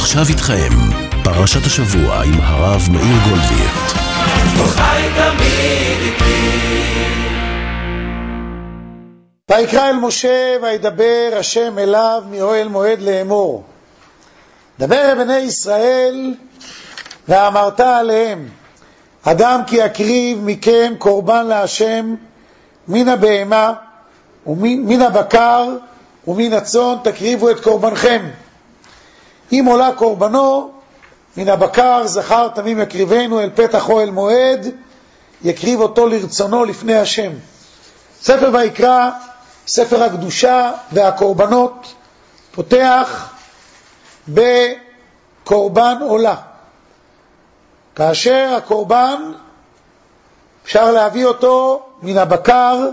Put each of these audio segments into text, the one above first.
ועכשיו איתכם, פרשת השבוע עם הרב מאיר גולדווירט. חי תמיד איתי. ויקרא אל משה וידבר השם אליו מאוהל מועד לאמור. דבר בני ישראל ואמרת עליהם, אדם כי יקריב מכם קורבן להשם מן הבהמה ומן הבקר ומן הצאן תקריבו את קורבנכם. אם עולה קורבנו מן הבקר זכר תמים יקריבנו אל פתח אוהל מועד, יקריב אותו לרצונו לפני השם. ספר ויקרא, ספר הקדושה והקורבנות, פותח בקורבן עולה. כאשר הקורבן אפשר להביא אותו מן הבקר,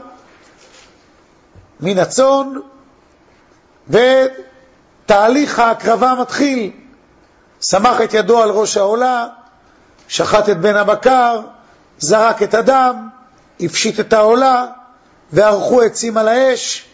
מן הצאן, ותהליך ההקרבה מתחיל. שמח את ידו על ראש העולה, שחט את בן הבקר, זרק את הדם, הפשיט את העולה, וערכו עצים על האש,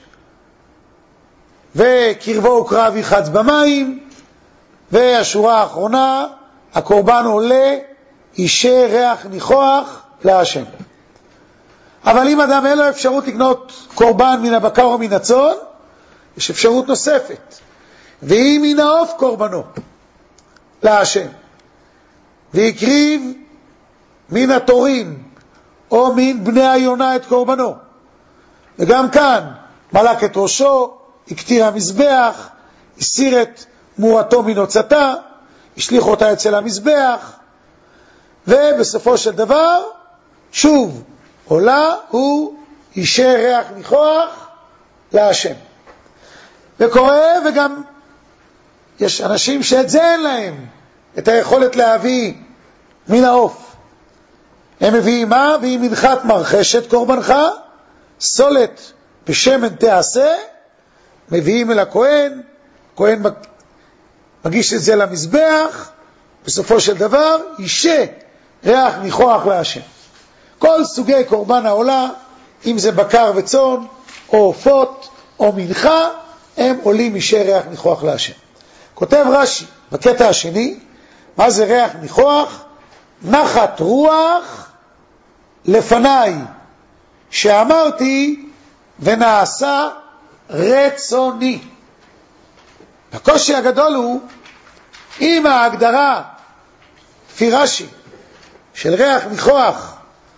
וקרבו וקרב יחץ במים, והשורה האחרונה, הקורבן עולה, אישה ריח ניחוח להשם. אבל אם אדם אין לו אפשרות לקנות קורבן מן הבקר או מן הצאן, יש אפשרות נוספת, והיא מן העוף קורבנו להשם, ויקריב מן התורים או מן בני היונה את קורבנו. וגם כאן מלק את ראשו, הקטיר המזבח, הסיר את מורתו מנוצתה, השליך אותה אצל המזבח, ובסופו של דבר שוב עולה הוא אישה ריח ניחוח להשם. וקורא, וגם יש אנשים שאת זה אין להם את היכולת להביא מן העוף. הם מביאים מה? והיא מנחת מרחשת קורבנך, סולת בשמן תעשה, מביאים אל הכהן, הכהן מגיש את זה למזבח, בסופו של דבר אישה ריח ניחוח להשם. כל סוגי קורבן העולה, אם זה בקר וצאן או עופות או מנחה, הם עולים אישה ריח ניחוח להשם. כותב רש"י בקטע השני, מה זה ריח ניחוח? נחת רוח לפניי שאמרתי ונעשה רצוני. הקושי הגדול הוא אם ההגדרה לפי רש"י של ריח ניחוח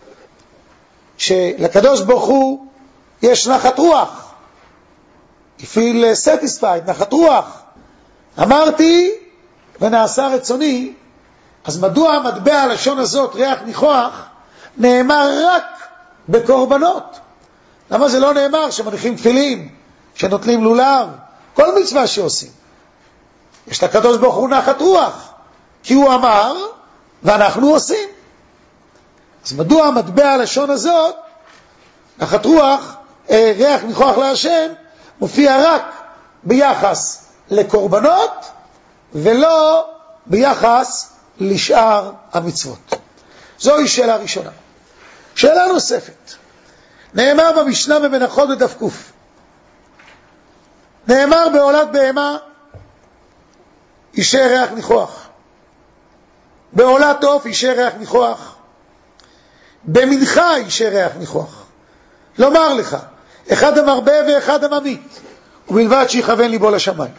שלקדוש ברוך הוא יש נחת רוח, יפיל satisfied, נחת רוח, אמרתי ונעשה רצוני, אז מדוע המטבע הלשון הזאת ריח ניחוח נאמר רק בקורבנות? למה זה לא נאמר שמניחים תפילין, שנוטלים לולב, כל מצווה שעושים? יש לקדוש ברוך הוא נחת רוח, כי הוא אמר ואנחנו עושים. אז מדוע המטבע הלשון הזאת, נחת רוח, ריח ניחוח להשם, מופיע רק ביחס לקורבנות ולא ביחס לשאר המצוות? זוהי שאלה ראשונה. שאלה נוספת, נאמר במשנה במנחות בדף ק, נאמר בעולת בהמה אישה ריח ניחוח, בעולת עוף אישה ריח ניחוח, במנחה אישה ריח ניחוח. לומר לך, אחד המרבה ואחד הממית, ובלבד שיכוון ליבו לשמיים.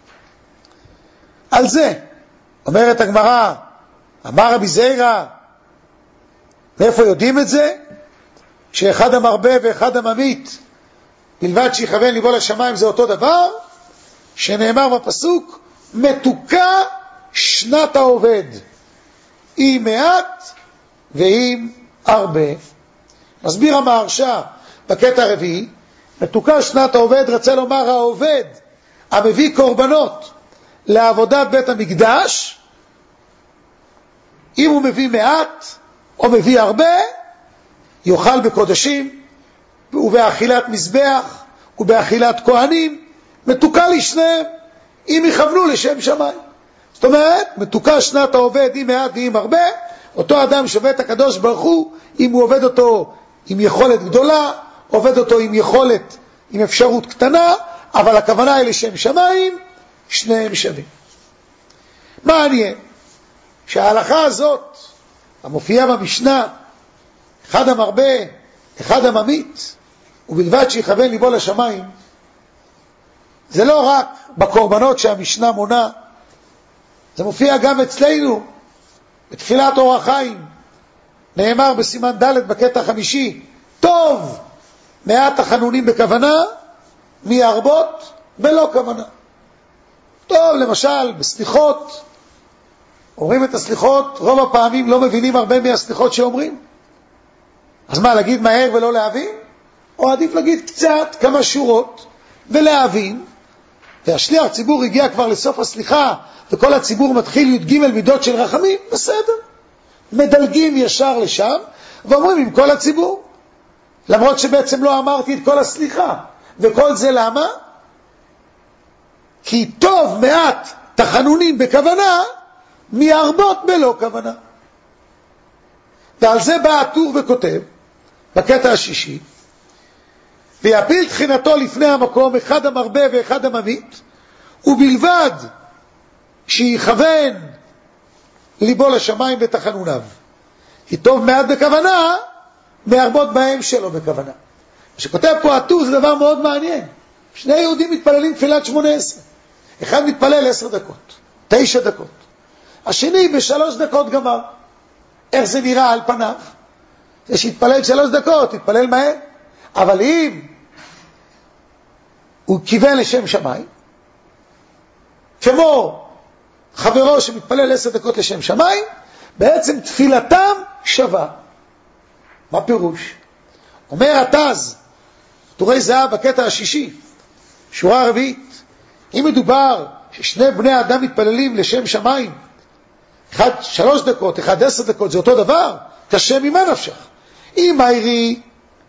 על זה אומרת הגמרא, אמר רבי זיירא, מאיפה יודעים את זה? שאחד המרבה ואחד הממית, בלבד שיכוון ליבו לשמיים, זה אותו דבר שנאמר בפסוק, מתוקה שנת העובד, אם מעט ואם הרבה. מסביר המהרש"א בקטע הרביעי, מתוקה שנת העובד רצה לומר העובד המביא קורבנות לעבודת בית המקדש, אם הוא מביא מעט או מביא הרבה, יאכל בקודשים ובאכילת מזבח ובאכילת כהנים, מתוקה לשניהם אם יכוונו לשם שמיים. זאת אומרת, מתוקה שנת העובד אם מעט ואם הרבה. אותו אדם שעובד את הקדוש ברוך הוא, אם הוא עובד אותו עם יכולת גדולה, עובד אותו עם יכולת, עם אפשרות קטנה, אבל הכוונה היא לשם שמיים, שניהם שווים. מעניין שההלכה הזאת, המופיעה במשנה, אחד המרבה, אחד הממית, ובלבד שיכוון ליבו לשמיים, זה לא רק בקורבנות שהמשנה מונה, זה מופיע גם אצלנו, בתפילת אור החיים, נאמר בסימן ד' בקטע 5, טוב מעט החנונים בכוונה, מהרבות בלא כוונה. טוב, למשל, בסליחות, אומרים את הסליחות, רוב הפעמים לא מבינים הרבה מהסליחות שאומרים. אז מה, להגיד מהר ולא להבין? או עדיף להגיד קצת, כמה שורות, ולהבין, והשליח הציבור הגיע כבר לסוף הסליחה, וכל הציבור מתחיל י"ג מידות של רחמים, בסדר. מדלגים ישר לשם, ואומרים עם כל הציבור. למרות שבעצם לא אמרתי את כל הסליחה. וכל זה למה? כי טוב מעט תחנונים בכוונה, מהרבות בלא כוונה. ועל זה בא הטור וכותב, בקטע השישי, ויפיל תחינתו לפני המקום, אחד המרבה ואחד הממית, ובלבד שיכוון ליבו לשמיים ותחנוניו. כי טוב מעט בכוונה, מהרבות בהם שלא בכוונה. שכותב פה הטור זה דבר מאוד מעניין. שני יהודים מתפללים תפילת 18. אחד מתפלל 10 דקות, 9 דקות. השני ב3 דקות גמר. איך זה נראה על פניו? זה שהתפלל 3 דקות, התפלל מהר. אבל אם הוא כיוון לשם שמיים, כמו חברו שמתפלל 10 דקות לשם שמיים, בעצם תפילתם שווה. מה פירוש? אומר התז, טורי זהב בקטע השישי, שורה הרביעית, אם מדובר ששני בני אדם מתפללים לשם שמיים, אחד 3 דקות, אחד 10 דקות, זה אותו דבר, קשה ממה נפשך. אם מהירי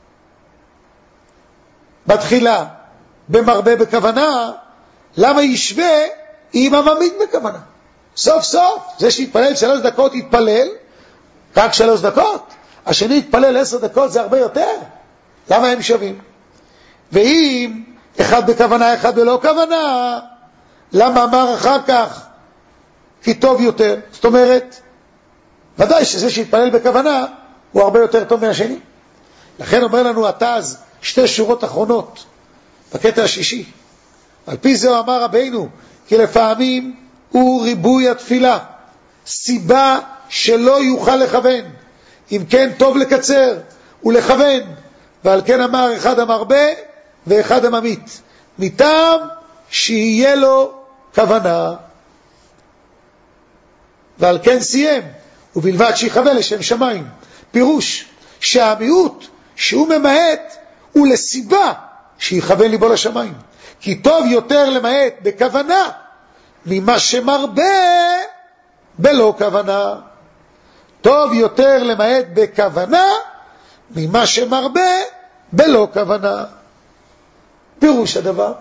בתחילה במרבה בכוונה, למה ישווה עם הממית בכוונה? סוף סוף, זה שהתפלל 3 דקות יתפלל, רק 3 דקות, השני יתפלל 10 דקות זה הרבה יותר. למה הם שווים? ואם אחד בכוונה, אחד בלא כוונה, למה אמר אחר כך כי טוב יותר? זאת אומרת, ודאי שזה שהתפלל בכוונה הוא הרבה יותר טוב מהשני. לכן אומר לנו התז 2 שורות אחרונות בקטע השישי. על פי זה אמר רבינו, כי לפעמים הוא ריבוי התפילה, סיבה שלא יוכל לכוון. אם כן טוב לקצר ולכוון, ועל כן אמר אחד המרבה ואחד הממית, מטעם שיהיה לו כוונה. ועל כן סיים, ובלבד שיכוון לשם שמיים. פירוש שהמיעוט שהוא ממעט הוא לסיבה שיכוון ליבו לשמיים. כי טוב יותר למעט בכוונה ממה שמרבה בלא כוונה. טוב יותר למעט בכוונה ממה שמרבה בלא כוונה. פירוש הדבר,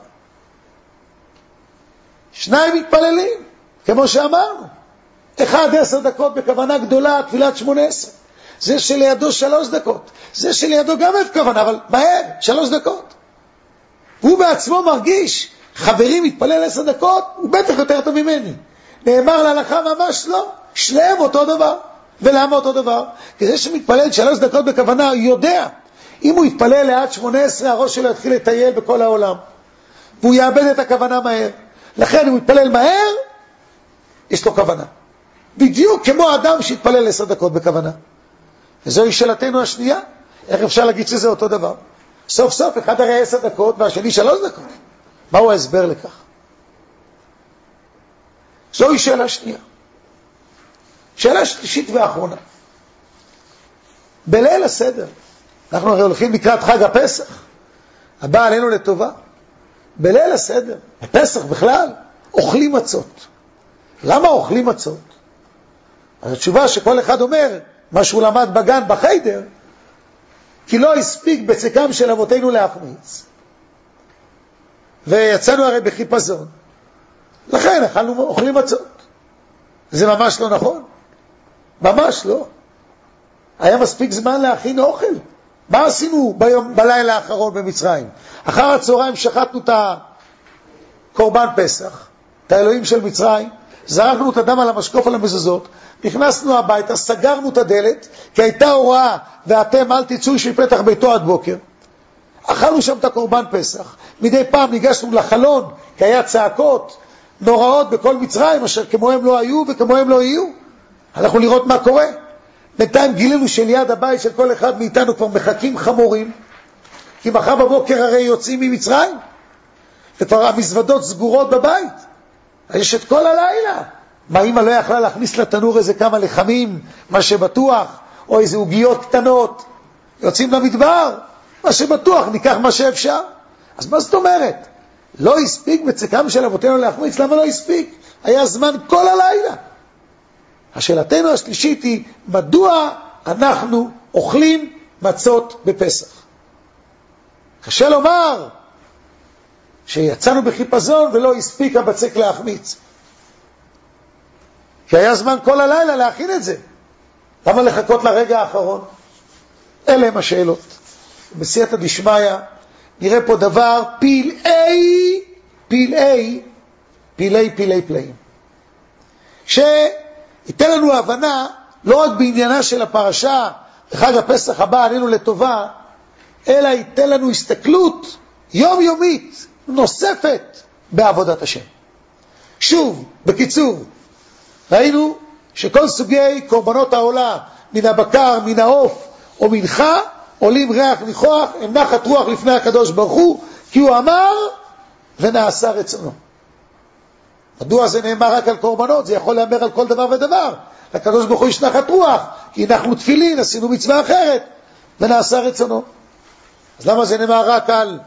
שניים מתפללים כמו שאמרנו, אחד 10 דקות בכוונה גדולה, תפילת 18, זה שלידו 3 דקות, זה שלידו גם את כוונה, אבל מהר, 3 דקות. הוא בעצמו מרגיש, חברי מתפלל 10 דקות, הוא בטח יותר טוב ממני. נאמר להלכה ממש לא, שניהם אותו דבר. ולמה אותו דבר? כי זה שמתפלל 3 דקות בכוונה, הוא יודע, אם הוא יתפלל לעד 18, הראש שלו יתחיל לטייל בכל העולם, והוא יאבד את הכוונה מהר. לכן אם הוא יתפלל מהר, יש לו כוונה. בדיוק כמו אדם שהתפלל 10 דקות בכוונה. וזוהי שאלתנו השנייה, איך אפשר להגיד שזה אותו דבר? סוף סוף, אחד הרי 10 דקות והשני 3 דקות. מהו ההסבר לכך? זוהי שאלה שנייה. שאלה שלישית ואחרונה. בליל הסדר, אנחנו הרי הולכים לקראת חג הפסח, הבא עלינו לטובה. בליל הסדר, בפסח בכלל, אוכלים מצות. למה אוכלים מצות? אז התשובה שכל אחד אומר, מה שהוא למד בגן בחיידר, כי לא הספיק בצקם של אבותינו להחמיץ. ויצאנו הרי בחיפזון. לכן אוכלים מצות. זה ממש לא נכון. ממש לא. היה מספיק זמן להכין אוכל. מה עשינו בלילה האחרון במצרים? אחר הצהריים שחטנו את הקורבן פסח, את האלוהים של מצרים, זרקנו את הדם על המשקוף על המזוזות, נכנסנו הביתה, סגרנו את הדלת, כי הייתה הוראה, ואתם אל תצאו איש מפתח ביתו עד בוקר. אכלנו שם את הקורבן פסח, מדי פעם ניגשנו לחלון, כי היה צעקות נוראות בכל מצרים, אשר כמוהם לא היו וכמוהם לא יהיו. הלכנו לראות מה קורה. בינתיים גילינו שליד הבית של כל אחד מאיתנו כבר מחכים חמורים, כי מחר בבוקר הרי יוצאים ממצרים, וכבר המזוודות סגורות בבית. יש את כל הלילה. מה אמא לא יכלה להכניס לתנור איזה כמה לחמים, מה שבטוח, או איזה עוגיות קטנות, יוצאים למדבר, מה שבטוח, ניקח מה שאפשר. אז מה זאת אומרת? לא הספיק בצקם של אבותינו להחמיץ, למה לא הספיק? היה זמן כל הלילה. השאלתנו השלישית היא, מדוע אנחנו אוכלים מצות בפסח? קשה לומר שיצאנו בחיפזון ולא הספיק הבצק להחמיץ. כי היה זמן כל הלילה להכין את זה. למה לחכות לרגע האחרון? אלה הם השאלות. בסייעתא דשמיא נראה פה דבר פלאי פלאים. שייתן לנו הבנה לא רק בעניינה של הפרשה, בחג הפסח הבא עלינו לטובה, אלא ייתן לנו הסתכלות יומיומית נוספת בעבודת השם. שוב, בקיצור, ראינו שכל סוגי קורבנות העולה, מן הבקר, מן העוף או מנחה, עולים ריח ניחוח, הם נחת רוח לפני הקדוש ברוך הוא, כי הוא אמר ונעשה רצונו. מדוע זה נאמר רק על קורבנות? זה יכול לאמר על כל דבר ודבר. לקדוש ברוך הוא יש נחת רוח, כי אנחנו תפילין, עשינו מצווה אחרת, ונעשה רצונו. אז למה זה נאמר רק על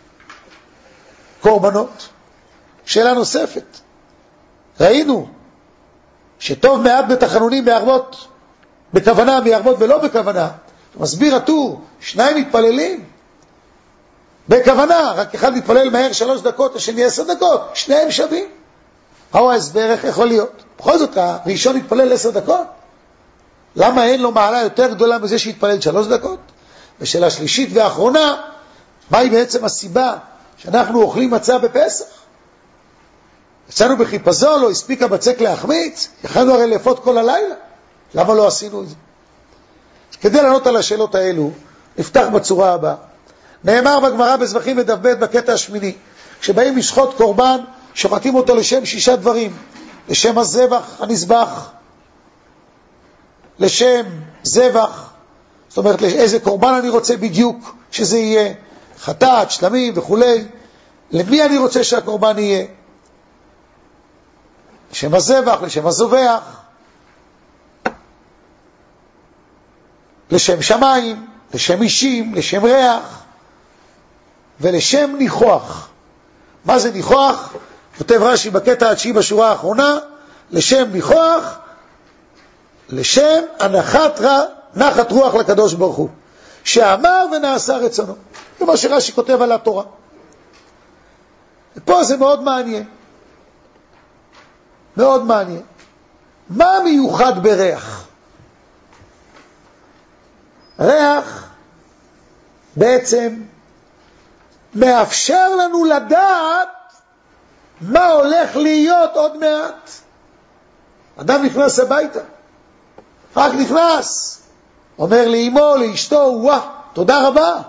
קורבנות? שאלה נוספת. ראינו שטוב מעט בתחנונים בערבות בכוונה, בערבות ולא בכוונה. מסביר הטור, שניים מתפללים בכוונה, רק אחד מתפלל מהר 3 דקות, השני 10 דקות, שניהם שווים. מהו ההסבר? איך יכול להיות? בכל זאת, הראשון מתפלל 10 דקות. למה אין לו מעלה יותר גדולה מזה שהתפלל 3 דקות? ושאלה שלישית ואחרונה, מהי בעצם הסיבה שאנחנו אוכלים מצה בפסח? יצאנו בחיפזון, לא הספיק הבצק להחמיץ, יכלנו הרי לאפות כל הלילה. למה לא עשינו את זה? כדי לענות על השאלות האלו, נפתח בצורה הבאה. נאמר בגמרא בזבחים ודף ב' בקטע השמיני, כשבאים לשחוט קורבן, שוחטים אותו לשם 6 דברים. לשם הזבח הנזבח, לשם זבח, זאת אומרת איזה קורבן אני רוצה בדיוק שזה יהיה, חטאת, שלמים וכולי, למי אני רוצה שהקורבן יהיה, לשם הזבח, לשם הזובח, לשם שמיים, לשם אישים, לשם ריח ולשם ניחוח. מה זה ניחוח? כותב רש"י בקטע התשיעי בשורה האחרונה, לשם ניחוח, לשם נחת רוח לקדוש ברוך הוא, שאמר ונעשה רצונו. זה מה שרש"י כותב על התורה. ופה זה מאוד מעניין. מאוד מעניין. מה מיוחד בריח? ריח בעצם מאפשר לנו לדעת מה הולך להיות עוד מעט. אדם נכנס הביתה, רק נכנס, אומר לאמו, לאשתו, וואה, תודה רבה,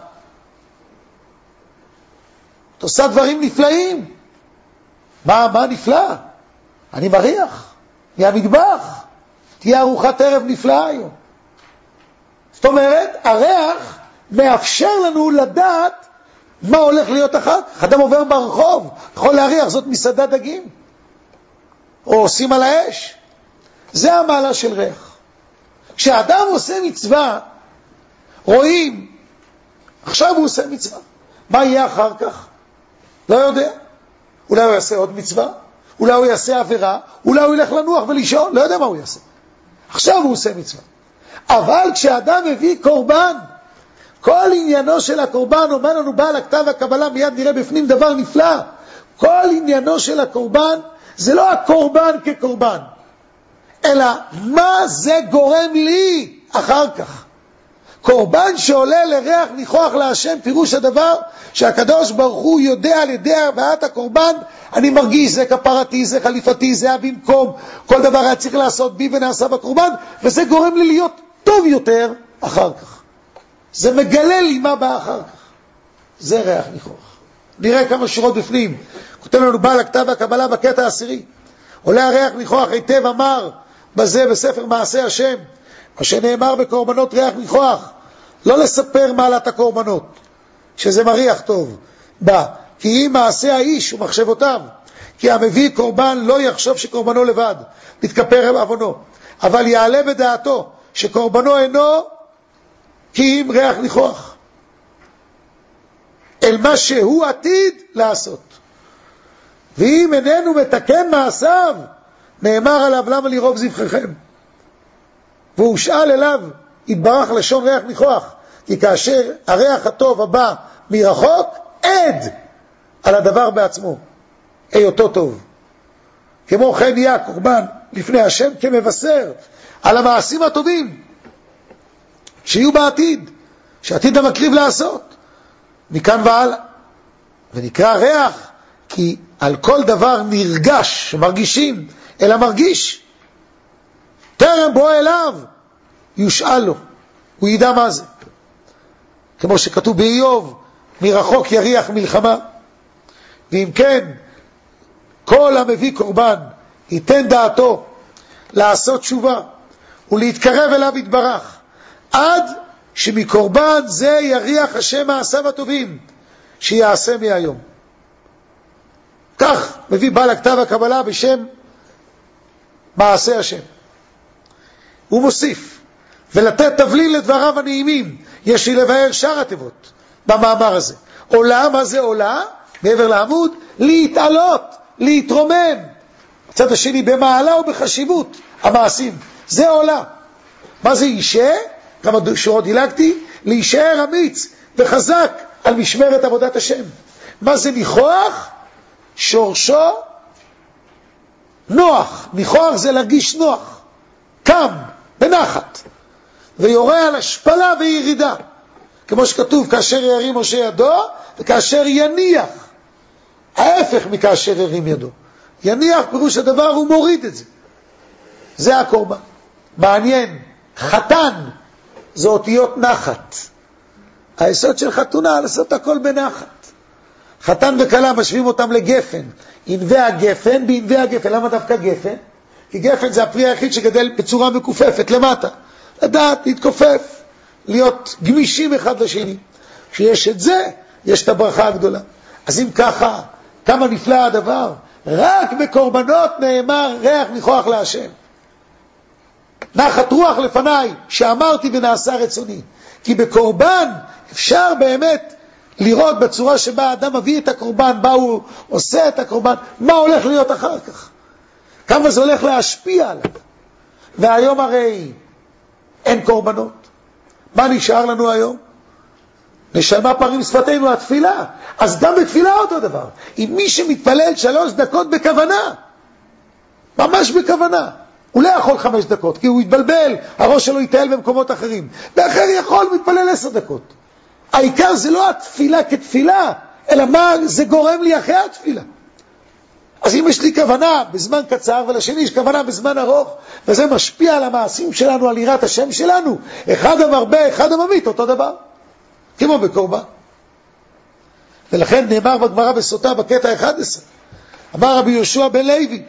את עושה דברים נפלאים. מה נפלא? אני מריח מהמטבח, תהיה ארוחת ערב נפלאה היום. זאת אומרת, הריח מאפשר לנו לדעת מה הולך להיות אחר כך. אדם עובר ברחוב, יכול להריח, זאת מסעדת דגים, או עושים על האש. זה המעלה של ריח. כשאדם עושה מצווה, רואים, עכשיו הוא עושה מצווה. מה יהיה אחר כך? לא יודע. אולי הוא יעשה עוד מצווה, אולי הוא יעשה עבירה, אולי הוא ילך לנוח ולישון, לא יודע מה הוא יעשה. עכשיו הוא עושה מצווה. אבל כשאדם מביא קורבן, כל עניינו של הקורבן, אומר לנו בעל הכתב הקבלה, מיד נראה בפנים דבר נפלא, כל עניינו של הקורבן, זה לא הקורבן כקורבן, אלא מה זה גורם לי אחר כך. קורבן שעולה לריח ניחוח להשם, פירוש הדבר שהקדוש ברוך הוא יודע על ידי הבאת הקורבן, אני מרגיש זה כפרתי, זה חליפתי, זה במקום, כל דבר היה צריך לעשות בי ונעשה בקורבן, וזה גורם לי להיות טוב יותר אחר כך. זה מגלה לי מה בא אחר כך. זה ריח ניחוח. נראה כמה שורות בפנים. כותב לנו בעל הכתב הקבלה בקטע העשירי. עולה הריח ניחוח היטב אמר בזה בספר מעשה השם, מה שנאמר בקורבנות ריח ניחוח, לא לספר מעלת הקורבנות, שזה מריח טוב, כי אם מעשה האיש ומחשבותיו, כי המביא קורבן לא יחשוב שקורבנו לבד, מתכפר עוונו, אבל יעלה בדעתו שקורבנו אינו כי אם ריח ניחוח, אל מה שהוא עתיד לעשות. ואם איננו מתקן מעשיו, נאמר עליו למה לרוב זבחיכם. והוא שאל אליו, התברך לשון ריח ניחוח, כי כאשר הריח הטוב הבא מרחוק, עד על הדבר בעצמו, היותו טוב. כמו כן יהיה הקורבן לפני השם כמבשר על המעשים הטובים שיהיו בעתיד, שעתיד המקריב לעשות. מכאן והלאה. ונקרא ריח, כי על כל דבר נרגש, שמרגישים, אלא מרגיש. טרם בוא אליו, יושאל לו, הוא ידע מה זה. כמו שכתוב באיוב, מרחוק יריח מלחמה. ואם כן, כל המביא קורבן, ייתן דעתו לעשות תשובה, ולהתקרב אליו יתברך, עד שמקורבן זה יריח השם מעשיו הטובים, שיעשה מהיום. כך מביא בעל הכתב הקבלה בשם מעשה השם. הוא מוסיף, ולתת תבליל לדבריו הנעימים, יש לי לבאר שאר התיבות במאמר הזה. עולה, מה זה עולה? מעבר לעמוד, להתעלות, להתרומם. הצד השני, במעלה ובחשיבות המעשים. זה עולה. מה זה אישה? כמה שורות דילגתי? להישאר אמיץ וחזק על משמרת עבודת השם. מה זה ניחוח? שורשו נוח. ניחוח זה להרגיש נוח, קם, בנחת, ויורה על השפלה וירידה, כמו שכתוב כאשר ירים משה ידו וכאשר יניח, ההפך מכאשר ירים ידו. יניח פירוש הדבר הוא מוריד את זה. זה הקורבן. מעניין, חתן זה אותיות נחת. היסוד של חתונה לעשות הכל בנחת. חתן וכלה משווים אותם לגפן, ענבי הגפן בענבי הגפן. למה דווקא גפן? כי גפן זה הפרי היחיד שגדל בצורה מקופפת למטה, לדעת להתכופף, להיות גמישים אחד לשני. כשיש את זה, יש את הברכה הגדולה. אז אם ככה, כמה נפלא הדבר. רק בקורבנות נאמר ריח ניחוח להשם. נחת רוח לפניי שאמרתי ונעשה רצוני. כי בקורבן אפשר באמת לראות בצורה שבה האדם מביא את הקורבן, בה הוא עושה את הקורבן, מה הולך להיות אחר כך, כמה זה הולך להשפיע עליו. והיום הרי אין קורבנות. מה נשאר לנו היום? נשלמה פרים שפתנו, התפילה. אז גם בתפילה אותו דבר. אם מי שמתפלל 3 דקות בכוונה, ממש בכוונה, הוא לא יכול 5 דקות, כי הוא יתבלבל, הראש שלו יטעל במקומות אחרים. ואחר יכול מתפלל 10 דקות. העיקר זה לא התפילה כתפילה, אלא מה זה גורם לי אחרי התפילה. אז אם יש לי כוונה בזמן קצר, ולשני יש כוונה בזמן ארוך, וזה משפיע על המעשים שלנו, על יראת השם שלנו, אחד המרבה, אחד הממית, אותו דבר, כמו בקורבן. ולכן נאמר בגמרא בסוטה בקטע 11, אמר רבי יהושע בן לוי,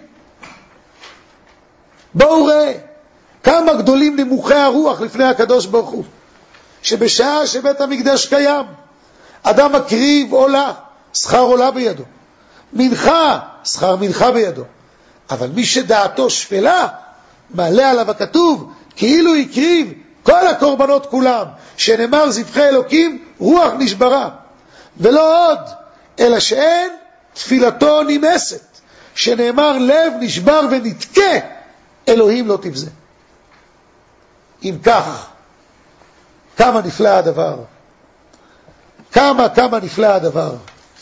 בואו ראה כמה גדולים נמוכי הרוח לפני הקדוש ברוך הוא, שבשעה שבית המקדש קיים, אדם מקריב עולה, שכר עולה בידו, מנחה, שכר מנחה בידו, אבל מי שדעתו שפלה, מעלה עליו הכתוב, כאילו הקריב כל הקורבנות כולם, שנאמר זבחי אלוקים, רוח נשברה, ולא עוד, אלא שאין תפילתו נמסת, שנאמר לב נשבר ונתקה, אלוהים לא תבזה. אם כך, כמה נפלא הדבר, כמה נפלא הדבר.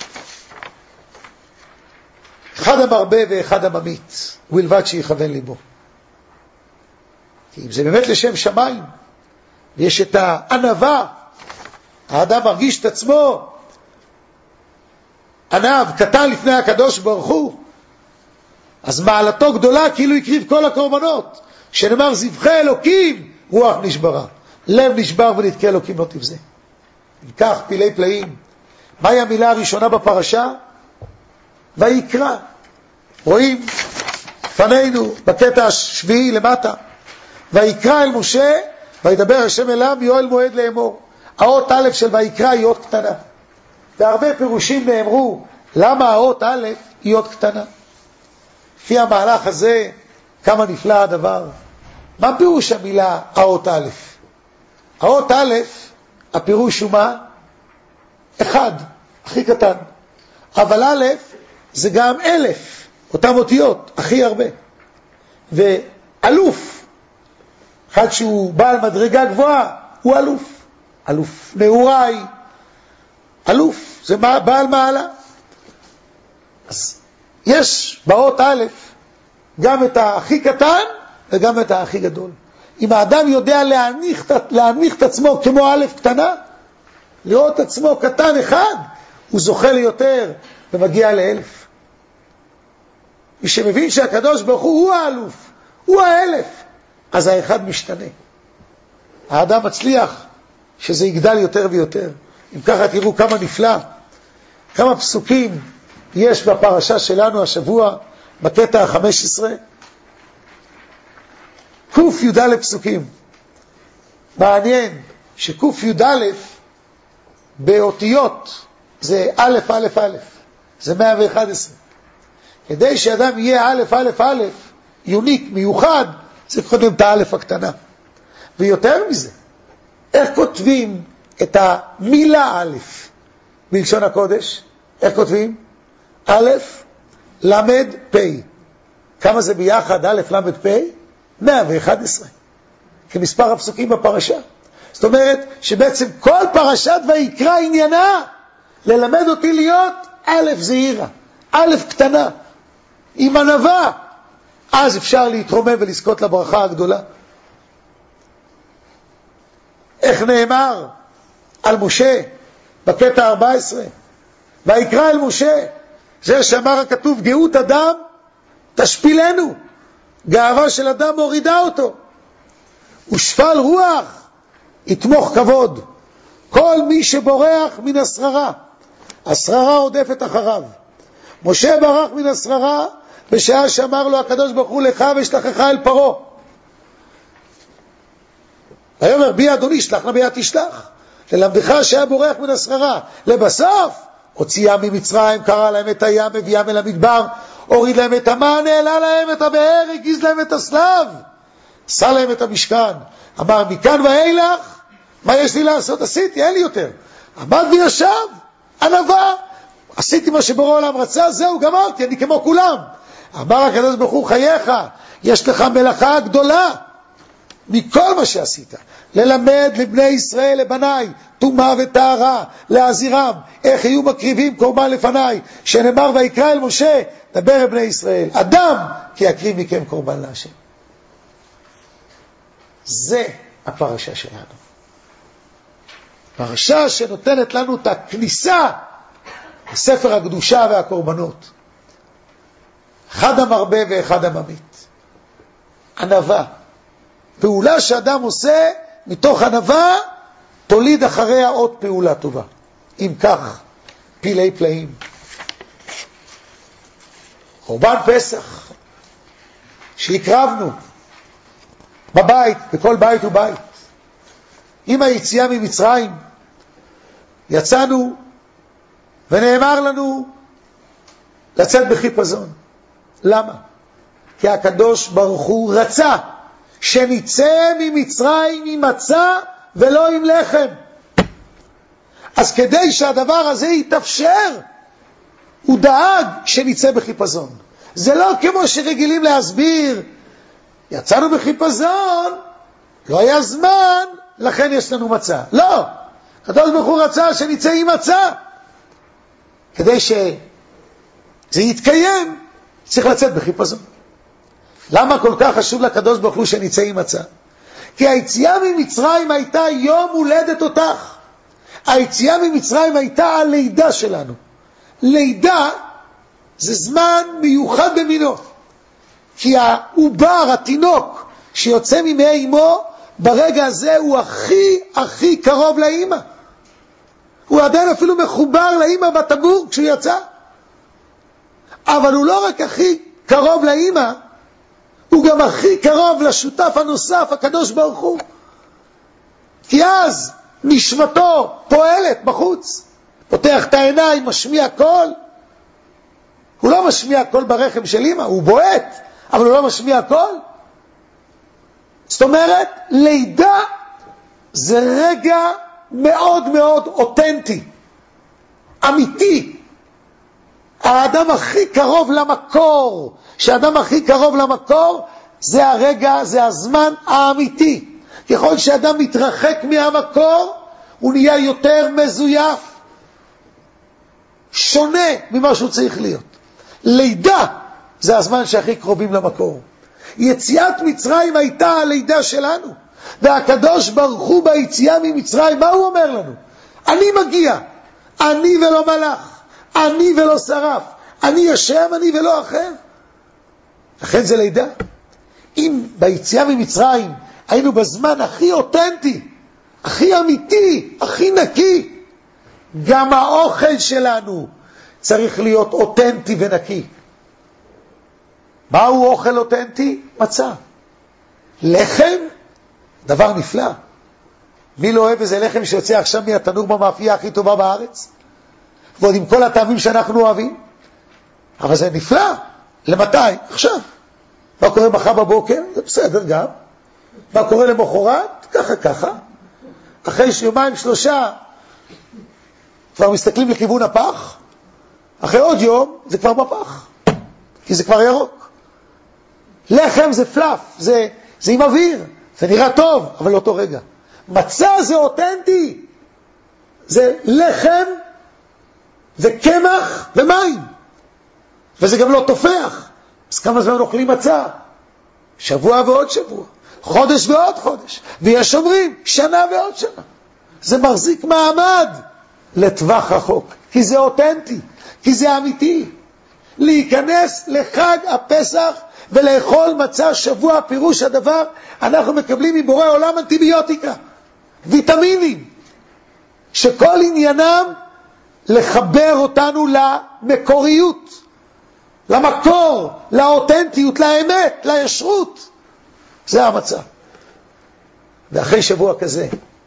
אחד המרבה ואחד הממית, ובלבד שיכוון ליבו. כי אם זה באמת לשם שמיים, יש את הענווה, האדם מרגיש את עצמו ענב, קטן לפני הקדוש ברוך הוא, אז מעלתו גדולה כאילו הקריב כל הקורבנות, שנאמר זבחי אלוקים רוח נשברה, לב נשבר ונתקה אלוקים לא תבזה. אם כך פילי פלאים, מהי המילה הראשונה בפרשה? ויקרא. רואים פנינו בקטע השביעי למטה, ויקרא אל משה וידבר השם אליו יואל מועד לאמור. האות א' של ויקרא היא אות קטנה, והרבה פירושים נאמרו למה האות א' היא אות קטנה. לפי המהלך הזה כמה נפלא הדבר. מה פירוש המילה האות א'? האות א', הפירוש הוא מה? אחד, הכי קטן. אבל א' זה גם 1000, אותם אותיות, הכי הרבה. ואלוף, אחד שהוא בעל מדרגה גבוהה, הוא אלוף. אלוף נעורי, אלוף, זה בעל מעלה. אז יש באות א' גם את הכי קטן וגם את הכי גדול. אם האדם יודע להנמיך את עצמו כמו א' קטנה, לראות את עצמו קטן אחד, הוא זוכה ליותר ומגיע ל1000. מי שמבין שהקדוש ברוך הוא האלוף, הוא 1000, אז האחד משתנה. האדם מצליח שזה יגדל יותר ויותר. אם ככה תראו כמה נפלא, כמה פסוקים יש בפרשה שלנו השבוע, בקטע ה-15, קוף י"א פסוקים. מעניין שקוף י"א באותיות זה א' א' א', זה 111. כדי שאדם יהיה א' א' א', יוניק, מיוחד, זה קודם את האלף הקטנה. ויותר מזה, איך כותבים את המילה א' בלשון הקודש? איך כותבים? א' למד פ'. כמה זה ביחד א' למד פ'? 111. כמספר הפסוקים בפרשה. זאת אומרת שבעצם כל פרשת ויקרא עניינה ללמד אותי להיות א' זעירה, א' קטנה, עם ענווה. אז אפשר להתרומם ולזכות לברכה הגדולה. איך נאמר על משה בקטע 14? ויקרא אל משה, זה שאמר הכתוב גאות אדם תשפילנו, גאווה של אדם מורידה אותו, ושפל רוח יתמוך כבוד. כל מי שבורח מן השררה, השררה עודפת אחריו. משה ברח מן השררה בשעה שאמר לו הקדוש ברוך הוא לך ושלחך אל פרעה. ויאמר בי אדוני שלח נא ביד תשלח, ללמדך שהיה בורח מן השררה. לבסוף הוציאם ממצרים, קרא להם את הים, הביאם אל המדבר, הוריד להם את המן, העלה להם את הבאר, הגיז להם את הסלב, עשה להם את המשכן. אמר מכאן ואילך מה יש לי לעשות? עשיתי, אין לי יותר. עמד וישב, ענווה, עשיתי מה שבורא עולם רצה, זהו, גמרתי, אני כמו כולם. אמר הקדוש ברוך הוא חייך, יש לך מלאכה גדולה מכל מה שעשית, ללמד לבני ישראל, לבניי, טומאה וטהרה, להזהירם איך יהיו מקריבים קורבן לפניי, שנאמר ויקרא אל משה דבר אל בני ישראל, אדם כי יקריב מכם קורבן להשם. זה הפרשה שלנו, פרשה שנותנת לנו את הכניסה לספר הקדושה והקורבנות. אחד המרבה ואחד הממית. ענווה, פעולה שאדם עושה מתוך ענווה תוליד אחריה עוד פעולה טובה. אם כך פילי פלאים, קורבן פסח שהקרבנו בבית, בכל בית ובית, עם היציאה ממצרים יצאנו ונאמר לנו לצאת בחיפזון. למה? כי הקדוש ברוך הוא רצה שנצא ממצרים עם מצה ולא עם לחם. אז כדי שהדבר הזה יתאפשר, הוא דאג שנצא בחיפזון. זה לא כמו שרגילים להסביר, יצאנו בחיפזון, לא היה זמן, לכן יש לנו מצה. לא, הקדוש ברוך הוא רצה שנצא עם מצה. כדי שזה יתקיים, צריך לצאת בחיפזון. למה כל כך חשוב לקדוש ברוך הוא שנצא עם מצה? כי היציאה ממצרים הייתה יום הולדת אותך. היציאה ממצרים הייתה הלידה שלנו. לידה זה זמן מיוחד במינו. כי העובר, התינוק שיוצא ממעי אמו, ברגע הזה הוא הכי קרוב לאמא. הוא עדיין אפילו מחובר לאמא בטבור כשהוא יצא. אבל הוא לא רק הכי קרוב לאמא, הוא גם הכי קרוב לשותף הנוסף, הקדוש ברוך הוא. כי אז נשמתו פועלת בחוץ. פותח את העיניים, משמיע קול. הוא לא משמיע קול ברחם של אמא, הוא בועט, אבל הוא לא משמיע קול. זאת אומרת, לידה זה רגע מאוד מאוד אותנטי, אמיתי. האדם הכי קרוב למקור, שהאדם הכי קרוב למקור, זה הרגע, זה הזמן האמיתי. ככל שאדם מתרחק מהמקור, הוא נהיה יותר מזויף, שונה ממה שהוא צריך להיות. לידה זה הזמן שהכי קרובים למקור. יציאת מצרים הייתה הלידה שלנו, והקדוש ברוך הוא ביציאה ממצרים, מה הוא אומר לנו? אני מגיע, אני ולא מלאך, אני ולא שרף, אני השם, אני ולא אחר. לכן זה לידה. אם ביציאה ממצרים היינו בזמן הכי אותנטי, הכי אמיתי, הכי נקי, גם האוכל שלנו צריך להיות אותנטי ונקי. מהו אוכל אותנטי? מצה. לחם, דבר נפלא. מי לא אוהב איזה לחם שיוצא עכשיו מהתנור במאפייה הכי טובה בארץ? ועוד עם כל הטעמים שאנחנו אוהבים. אבל זה נפלא. למתי? עכשיו. מה קורה מחר בבוקר? זה בסדר גם. מה קורה למחרת? ככה. אחרי יומיים שלושה כבר מסתכלים לכיוון הפח. אחרי עוד יום זה כבר בפח. כי זה כבר ירוק. לחם זה פלאף, זה עם אוויר. זה נראה טוב, אבל לאותו רגע. מצה זה אותנטי. זה לחם וקמח ומים. וזה גם לא תופח. אז כמה זמן אוכלים מצה? שבוע ועוד שבוע. חודש ועוד חודש. ויש אומרים, שנה ועוד שנה. זה מחזיק מעמד לטווח רחוק. כי זה אותנטי. כי זה אמיתי. להיכנס לחג הפסח ולאכול מצה שבוע, פירוש הדבר, אנחנו מקבלים מבורא עולם אנטיביוטיקה, ויטמינים, שכל עניינם לחבר אותנו למקוריות, למקור, לאותנטיות, לאמת, לישרות. זה המצה. ואחרי שבוע כזה,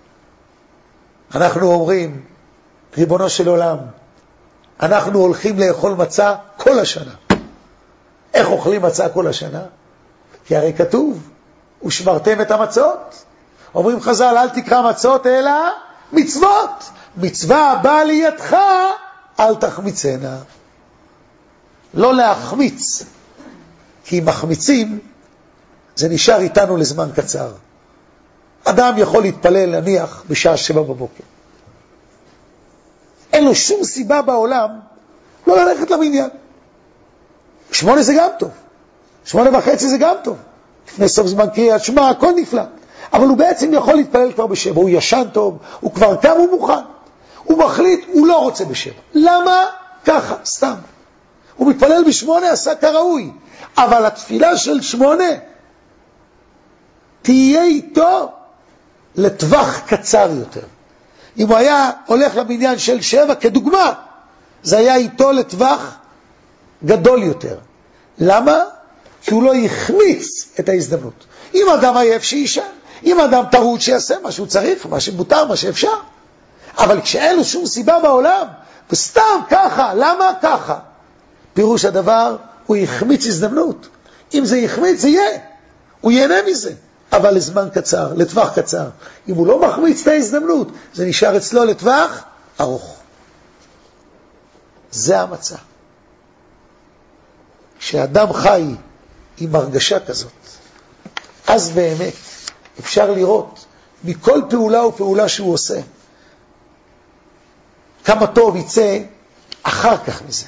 אנחנו אומרים, ריבונו של עולם, אנחנו הולכים לאכול מצה כל השנה. איך אוכלים מצה כל השנה? כי הרי כתוב, ושמרתם את המצות. אומרים חז"ל, אל תקרא מצות אלא מצוות. מצווה הבאה לידך, אל תחמיצנה. לא להחמיץ. כי אם מחמיצים, זה נשאר איתנו לזמן קצר. אדם יכול להתפלל, נניח, בשעה 7 בבוקר. אין לו שום סיבה בעולם לא ללכת למניין. 8 זה גם טוב. 8:30 זה גם טוב. לפני סוף זמן קריאת שמע, הכל נפלא. אבל הוא בעצם יכול להתפלל כבר ב7. הוא ישן טוב, הוא כבר קם, הוא מוכן. הוא מחליט, הוא לא רוצה ב7. למה? ככה, סתם. הוא מתפלל ב8, עשה כראוי. אבל התפילה של 8 תהיה איתו לטווח קצר יותר. אם הוא היה הולך למניין של 7, כדוגמה, זה היה איתו לטווח גדול יותר. למה? כי הוא לא יחמיץ את ההזדמנות. אם אדם עייף שישן, אם אדם טרוד שיעשה מה שהוא צריך, מה שמותר, מה שאפשר. אבל כשאין לו שום סיבה בעולם, וסתם ככה, למה ככה? פירוש הדבר, הוא יחמיץ הזדמנות. אם זה יחמיץ, זה יהיה. הוא ייהנה מזה. אבל לזמן קצר, לטווח קצר. אם הוא לא מחמיץ את ההזדמנות, זה נשאר אצלו לטווח ארוך. זה המצע. כשאדם חי עם הרגשה כזאת, אז באמת אפשר לראות מכל פעולה ופעולה שהוא עושה, כמה טוב יצא אחר כך מזה.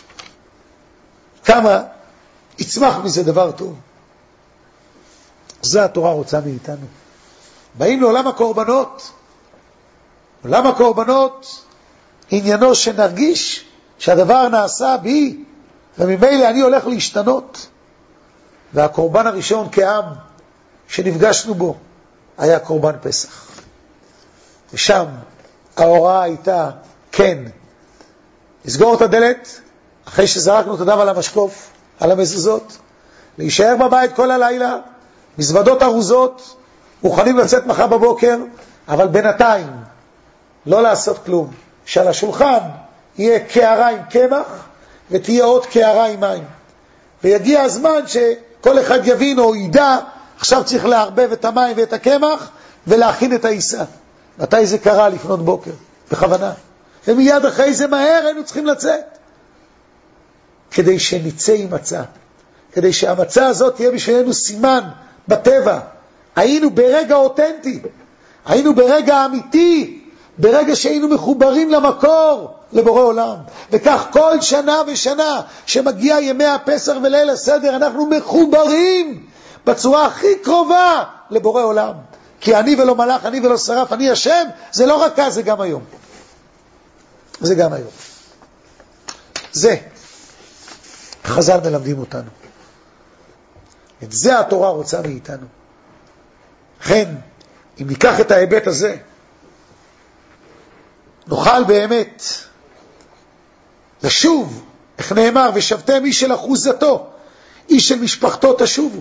כמה יצמח מזה דבר טוב. זה התורה רוצה מאיתנו. באים לעולם הקורבנות. עולם הקורבנות עניינו שנרגיש שהדבר נעשה בי, וממילא אני הולך להשתנות. והקורבן הראשון כעם שנפגשנו בו היה קורבן פסח. ושם ההוראה הייתה, כן, לסגור את הדלת, אחרי שזרקנו את הדם על המשקוף, על המזוזות, להישאר בבית כל הלילה, מזוודות ארוזות, מוכנים לצאת מחר בבוקר, אבל בינתיים לא לעשות כלום. שעל השולחן יהיה קערה עם קמח, ותהיה עוד קערה עם מים. ויגיע הזמן שכל אחד יבין או ידע, עכשיו צריך להרבב את המים ואת הקמח, ולהכין את העיסה. מתי זה קרה? לפנות בוקר, בכוונה. ומיד אחרי זה מהר היינו צריכים לצאת. כדי שנצא עם מצה. כדי שהמצה הזאת תהיה בשבילנו סימן בטבע. היינו ברגע אותנטי. היינו ברגע אמיתי. ברגע שהיינו מחוברים למקור, לבורא עולם. וכך כל שנה ושנה שמגיע ימי הפסח וליל הסדר, אנחנו מחוברים בצורה הכי קרובה לבורא עולם. כי אני ולא מלאך, אני ולא שרף, אני השם, זה לא רק אז, זה גם היום. זה גם היום. זה חז"ל מלמדים אותנו. את זה התורה רוצה מאיתנו. לכן, אם ניקח את ההיבט הזה, נוכל באמת לשוב, איך נאמר, ושבתם איש של אחוזתו, איש של משפחתו תשובו.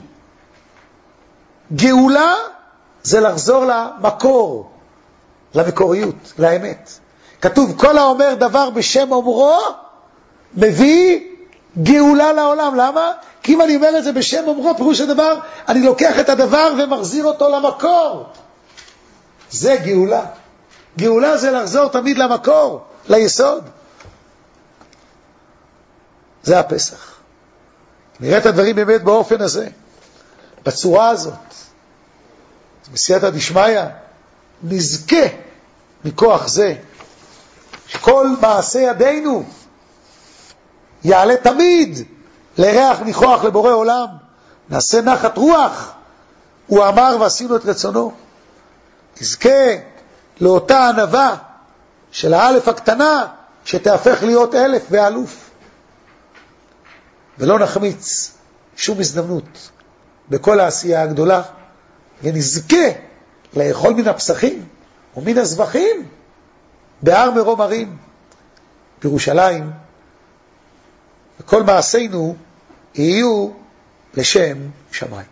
גאולה זה לחזור למקור, למקוריות, לאמת. כתוב, כל האומר דבר בשם אומרו, מביא גאולה לעולם. למה? כי אם אני אומר את זה בשם אומרו, פירוש הדבר, אני לוקח את הדבר ומחזיר אותו למקור. זה גאולה. גאולה זה לחזור תמיד למקור, ליסוד. זה הפסח. נראה את הדברים באמת באופן הזה, בצורה הזאת. בסייעתא דשמיא, נזכה מכוח זה, שכל מעשה ידינו יעלה תמיד לריח ניחוח לבורא עולם. נעשה נחת רוח, הוא אמר ועשינו את רצונו. נזכה לאותה ענווה של האלף הקטנה, שתהפך להיות אלף ואלוף. ולא נחמיץ שום הזדמנות בכל העשייה הגדולה, ונזכה לאכול מן הפסחים ומן הזבחים בהר מרום הרים בירושלים, וכל מעשינו יהיו לשם שמיים.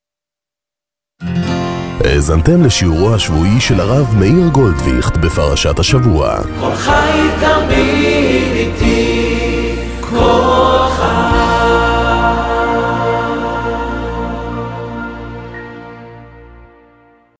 האזנתם לשיעורו השבועי של הרב מאיר גולדוויכט בפרשת השבוע. כל חי תמיד איתי